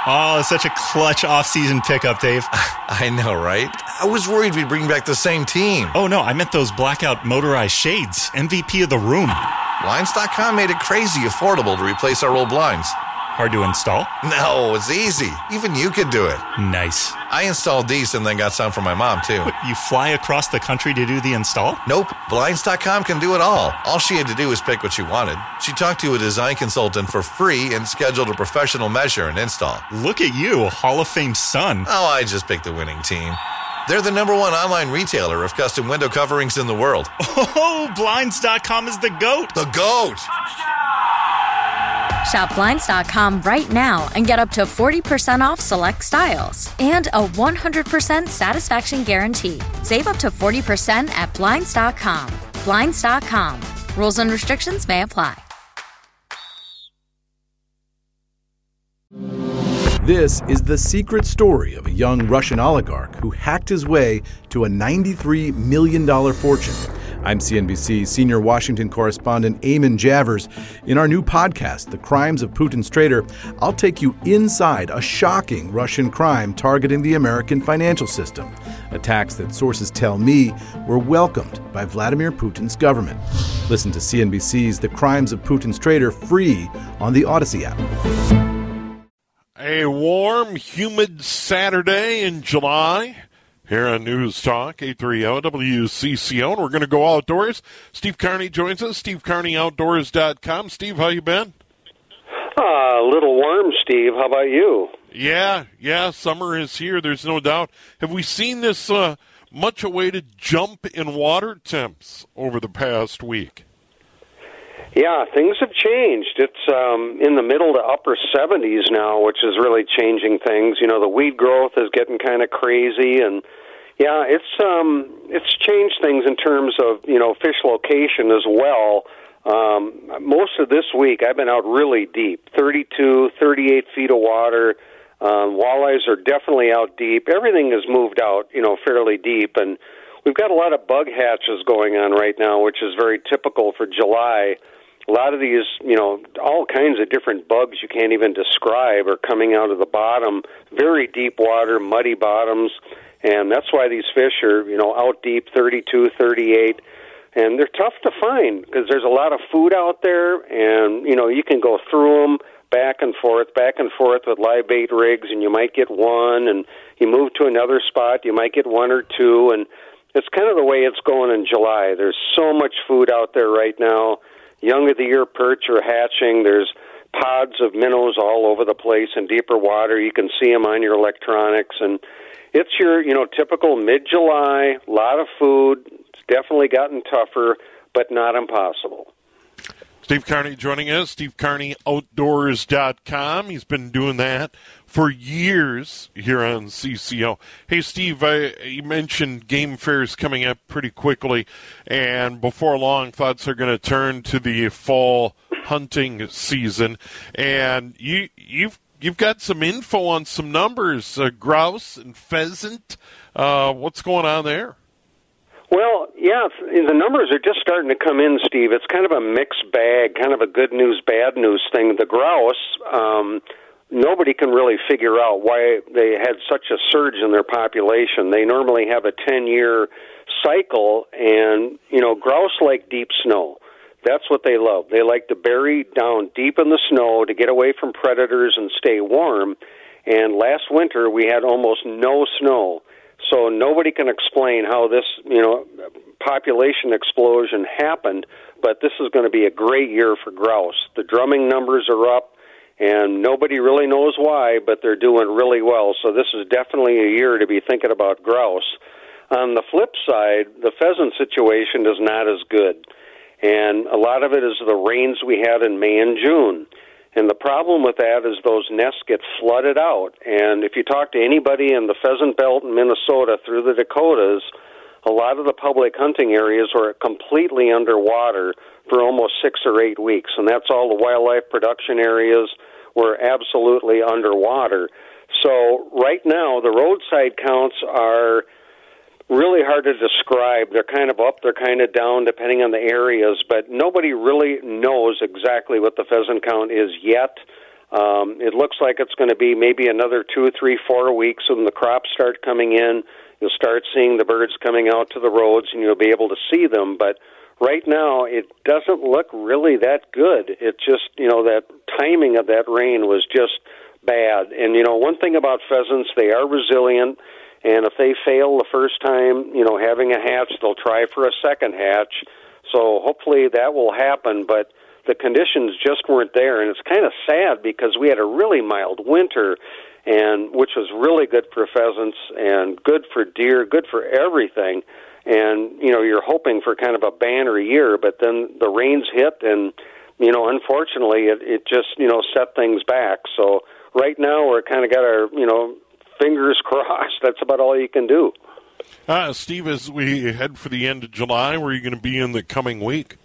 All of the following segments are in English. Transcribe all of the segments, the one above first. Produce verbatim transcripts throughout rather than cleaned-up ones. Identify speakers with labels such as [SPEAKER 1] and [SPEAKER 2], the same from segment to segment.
[SPEAKER 1] Oh, such a clutch off-season pickup, Dave.
[SPEAKER 2] I know, right? I was worried we'd bring back the same team.
[SPEAKER 1] Oh, no, I meant those blackout motorized shades. M V P of the room.
[SPEAKER 2] Blinds dot com made it crazy affordable to replace our old blinds.
[SPEAKER 1] Hard to install?
[SPEAKER 2] No, it's easy. Even you could do it.
[SPEAKER 1] Nice.
[SPEAKER 2] I installed these and then got some from my mom, too.
[SPEAKER 1] What, you fly across the country to do the install?
[SPEAKER 2] Nope. Blinds dot com can do it all. All she had to do was pick what she wanted. She talked to a design consultant for free and scheduled a professional measure and install.
[SPEAKER 1] Look at you, Hall of Fame son.
[SPEAKER 2] Oh, I just picked the winning team. They're the number one online retailer of custom window coverings in the world.
[SPEAKER 1] Oh, Blinds dot com is the GOAT.
[SPEAKER 2] The GOAT!
[SPEAKER 3] Shop Blinds dot com right now and get up to forty percent off select styles and a one hundred percent satisfaction guarantee. Save up to forty percent at Blinds dot com. Blinds dot com. Rules and restrictions may apply.
[SPEAKER 4] This is the secret story of a young Russian oligarch who hacked his way to a ninety-three million dollars fortune. I'm C N B C senior Washington correspondent Eamon Javers. In our new podcast, The Crimes of Putin's Traitor, I'll take you inside a shocking Russian crime targeting the American financial system. Attacks that sources tell me were welcomed by Vladimir Putin's government. Listen to C N B C's The Crimes of Putin's Traitor free on the Odyssey app.
[SPEAKER 5] A warm, humid Saturday in July here on News Talk eight thirty W C C O, and we're going to go outdoors. Steve Carney joins us, steve carney outdoors dot com. Steve, how you been?
[SPEAKER 6] Uh, a little warm, Steve. How about you?
[SPEAKER 5] Yeah, yeah, summer is here, there's no doubt. Have we seen this uh, much-awaited jump in water temps over the past week?
[SPEAKER 6] Yeah, things have changed. It's um, in the middle to upper seventies now, which is really changing things. You know, the weed growth is getting kind of crazy, and yeah, it's um, it's changed things in terms of, you know, fish location as well. Um, most of this week, I've been out really deep, thirty-two, thirty-eight feet of water. Um, walleyes are definitely out deep. Everything has moved out, you know, fairly deep, and we've got a lot of bug hatches going on right now, which is very typical for July. A lot of these, you know, all kinds of different bugs you can't even describe are coming out of the bottom, very deep water, muddy bottoms, and that's why these fish are, you know, out deep, thirty-two, thirty-eight, and they're tough to find because there's a lot of food out there, and, you know, you can go through them back and forth, back and forth with live bait rigs, and you might get one, and you move to another spot, you might get one or two, and it's kind of the way it's going in July. There's so much food out there right now. Young of the year perch are hatching. There's pods of minnows all over the place in deeper water. You can see them on your electronics, and it's your, you know, typical mid-July, a lot of food. It's definitely gotten tougher, but not impossible.
[SPEAKER 5] Steve Carney joining us, steve carney outdoors dot com. He's been doing that for years here on C C O. Hey, Steve, I, you mentioned game fairs coming up pretty quickly, and before long, thoughts are going to turn to the fall hunting season. And you, you've you've got some info on some numbers, uh, grouse and pheasant. Uh, what's going on there?
[SPEAKER 6] Well, yeah, the numbers are just starting to come in, Steve. It's kind of a mixed bag, kind of a good news, bad news thing. The grouse, um, nobody can really figure out why they had such a surge in their population. They normally have a ten-year cycle, and, you know, grouse like deep snow. That's what they love. They like to bury down deep in the snow to get away from predators and stay warm. And last winter, we had almost no snow. So nobody can explain how this, you know, population explosion happened, but this is going to be a great year for grouse. The drumming numbers are up, and nobody really knows why, but they're doing really well. So this is definitely a year to be thinking about grouse. On the flip side, the pheasant situation is not as good, and a lot of it is the rains we had in May and June. And the problem with that is those nests get flooded out. And if you talk to anybody in the pheasant belt in Minnesota through the Dakotas, a lot of the public hunting areas were completely underwater for almost six or eight weeks. And that's all the wildlife production areas were absolutely underwater. So right now, the roadside counts are really hard to describe. They're kind of up, they're kind of down, depending on the areas, but nobody really knows exactly what the pheasant count is yet. Um, it looks like it's going to be maybe another two, three, four weeks when the crops start coming in. You'll start seeing the birds coming out to the roads, and you'll be able to see them. But right now, it doesn't look really that good. It just, you know, that timing of that rain was just bad. And, you know, one thing about pheasants, they are resilient, and if they fail the first time, you know, having a hatch, they'll try for a second hatch. So hopefully that will happen, but the conditions just weren't there, and it's kind of sad because we had a really mild winter, and which was really good for pheasants and good for deer, good for everything. And, you know, you're hoping for kind of a banner year, but then the rains hit, and, you know, unfortunately, it, it just, you know, set things back. So right now we're kind of got our, you know, fingers crossed. That's about all you can do.
[SPEAKER 5] Uh, Steve, as we head for the end of July, where are you going to be in the coming week?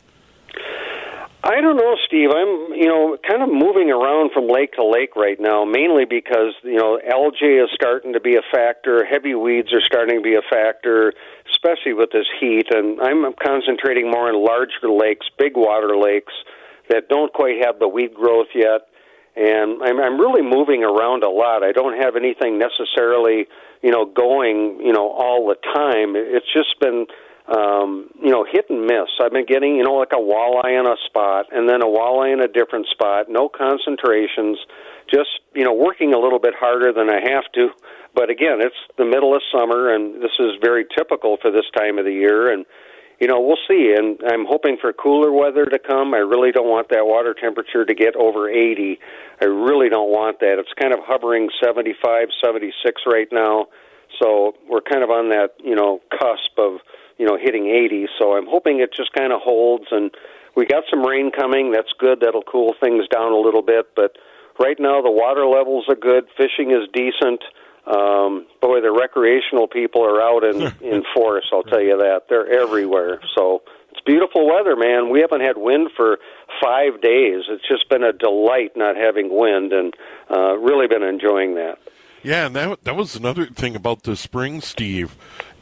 [SPEAKER 6] I don't know, Steve. I'm, you know, kind of moving around from lake to lake right now, mainly because, you know, algae is starting to be a factor. Heavy weeds are starting to be a factor, especially with this heat. And I'm concentrating more on larger lakes, big water lakes that don't quite have the weed growth yet. And I'm, I'm really moving around a lot. I don't have anything necessarily, you know, going, you know, all the time. It's just been... Um, you know, hit and miss. I've been getting, you know, like a walleye in a spot and then a walleye in a different spot, no concentrations, just, you know, working a little bit harder than I have to. But again, it's the middle of summer, and this is very typical for this time of the year, and, you know, we'll see. And I'm hoping for cooler weather to come. I really don't want that water temperature to get over eighty. I really don't want that. It's kind of hovering seventy-five, seventy-six right now, so we're kind of on that, you know, cusp of, you know, hitting eighty, so I'm hoping it just kind of holds, and we got some rain coming. That's good. That'll cool things down a little bit, but right now the water levels are good. Fishing is decent. Um, boy, the recreational people are out in, in force, I'll tell you that. They're everywhere, so it's beautiful weather, man. We haven't had wind for five days. It's just been a delight not having wind, and uh, really been enjoying that.
[SPEAKER 5] Yeah, and that, that was another thing about the spring, Steve,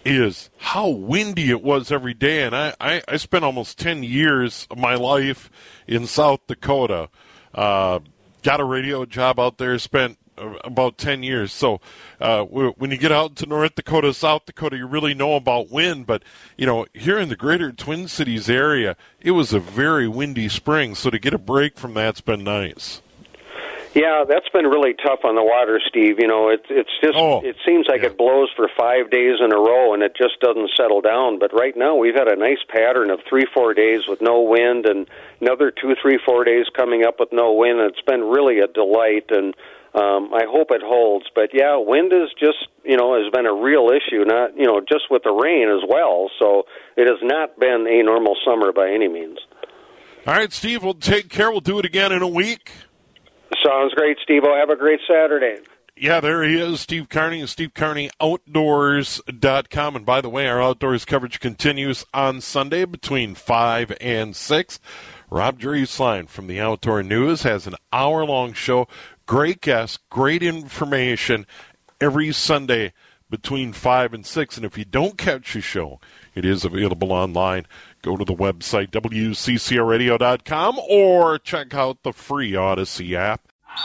[SPEAKER 5] is how windy it was every day. And I, I, I spent almost ten years of my life in South Dakota. Uh, got a radio job out there, spent about ten years. So uh, when you get out to North Dakota, South Dakota, you really know about wind. But, you know, here in the greater Twin Cities area, it was a very windy spring. So to get a break from that's been nice.
[SPEAKER 6] Yeah, that's been really tough on the water, Steve. You know, it, it's just, oh, it seems like yeah. it blows for five days in a row, and it just doesn't settle down. But right now, we've had a nice pattern of three, four days with no wind, and another two, three, four days coming up with no wind. It's been really a delight, and um, I hope it holds. But, yeah, wind is just, you know, has been a real issue, not, you know, just with the rain as well. So it has not been a normal summer by any means.
[SPEAKER 5] All right, Steve, we'll take care. We'll do it again in a week.
[SPEAKER 6] Sounds great, Steve-O. Have a great Saturday.
[SPEAKER 5] Yeah, there he is, Steve Carney, Steve Carney Outdoors dot com. And by the way, our outdoors coverage continues on Sunday between five and six. Rob Drieslein from the Outdoor News has an hour-long show. Great guests, great information every Sunday between five and six. And if you don't catch the show, it is available online. Go to the website, W C C O radio dot com, or check out the free Odyssey app.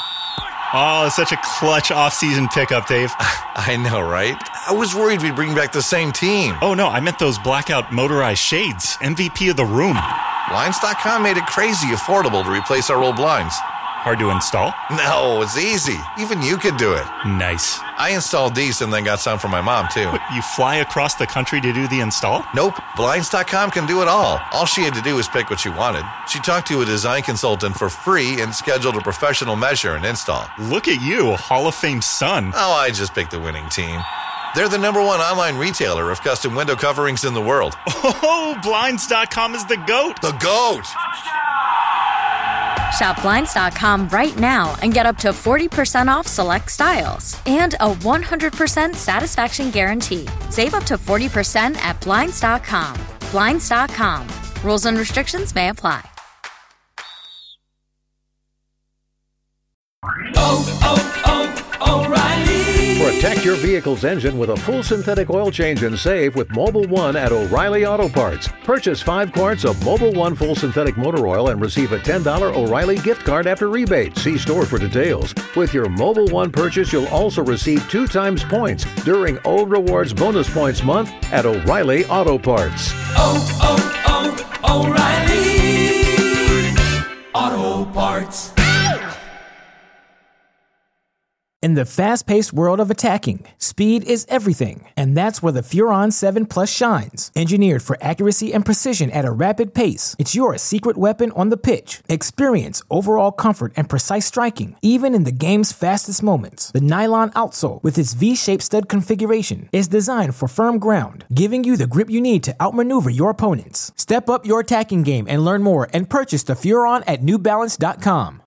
[SPEAKER 1] Oh, such a clutch off-season pickup, Dave.
[SPEAKER 2] I know, right? I was worried we'd bring back the same team.
[SPEAKER 1] Oh, no, I meant those blackout motorized shades. M V P of the room.
[SPEAKER 2] Blinds dot com made it crazy affordable to replace our old blinds.
[SPEAKER 1] Hard to install?
[SPEAKER 2] No, it's easy. Even you could do it.
[SPEAKER 1] Nice.
[SPEAKER 2] I installed these and then got some for my mom, too.
[SPEAKER 1] What, you fly across the country to do the install?
[SPEAKER 2] Nope. Blinds dot com can do it all. All she had to do was pick what she wanted. She talked to a design consultant for free and scheduled a professional measure and install.
[SPEAKER 1] Look at you, Hall of Fame son.
[SPEAKER 2] Oh, I just picked the winning team. They're the number one online retailer of custom window coverings in the world.
[SPEAKER 1] Oh, Blinds dot com is the GOAT.
[SPEAKER 2] The GOAT!
[SPEAKER 3] Shop Blinds dot com right now and get up to forty percent off select styles and a one hundred percent satisfaction guarantee. Save up to forty percent at Blinds dot com. Blinds dot com. Rules and restrictions may apply.
[SPEAKER 7] Oh, oh, oh, O'Reilly.
[SPEAKER 4] For a
[SPEAKER 7] Protect your vehicle's engine with a full synthetic oil change and save with Mobil one at O'Reilly Auto Parts. Purchase five quarts of Mobil one full synthetic motor oil and receive a ten dollars O'Reilly gift card after rebate. See store for details. With your Mobil one purchase, you'll also receive two times points during O Rewards Bonus Points Month at O'Reilly Auto Parts.
[SPEAKER 8] Oh, oh, oh, O'Reilly Auto Parts.
[SPEAKER 9] In the fast-paced world of attacking, speed is everything, and that's where the Furon seven Plus shines. Engineered for accuracy and precision at a rapid pace, it's your secret weapon on the pitch. Experience overall comfort and precise striking, even in the game's fastest moments. The nylon outsole, with its V-shaped stud configuration, is designed for firm ground, giving you the grip you need to outmaneuver your opponents. Step up your attacking game and learn more and purchase the Furon at New Balance dot com.